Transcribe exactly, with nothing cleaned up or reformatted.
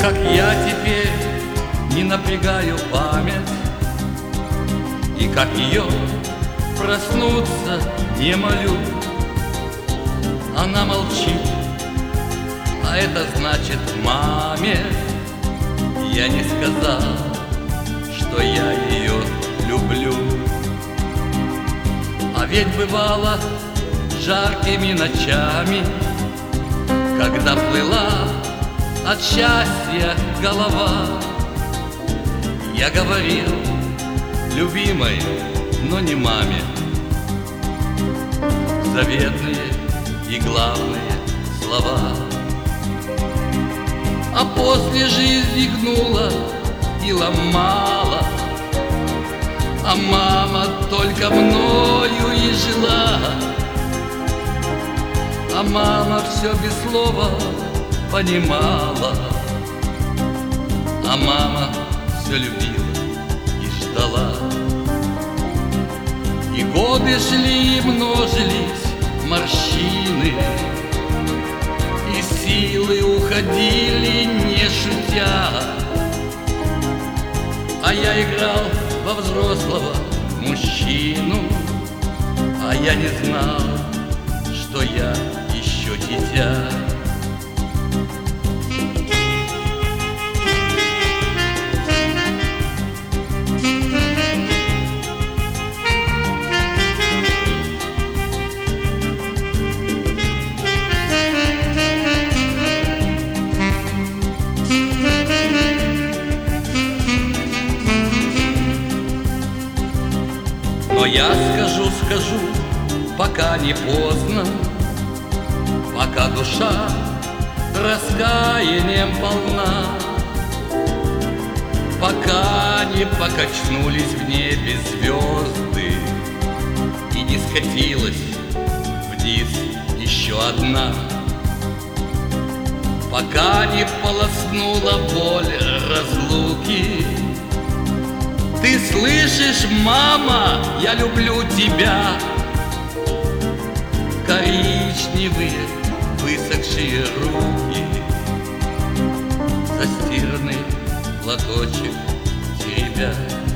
Как я теперь не напрягаю память, и как ее проснуться не молю. Она молчит, а это значит маме я не сказал, что я ее люблю. А ведь бывало жаркими ночами, когда плыла от счастья голова, я говорил любимой, но не маме, заветные и главные слова. А после жизнь гнула и ломала, а мама только мною и жила. А мама все без слова понимала, а мама все любила и ждала. И годы шли, и множились морщины, и силы уходили, не шутя. А я играл во взрослого мужчину, а я не знал, что я еще дитя. Но я скажу, скажу, пока не поздно, пока душа раскаянием полна, пока не покачнулись в небе звезды и не скатилась вниз еще одна, пока не полоснула боль разлуки. Ты слышишь, мама, я люблю тебя. Коричневые высохшие руки, застиранный платочек теребя.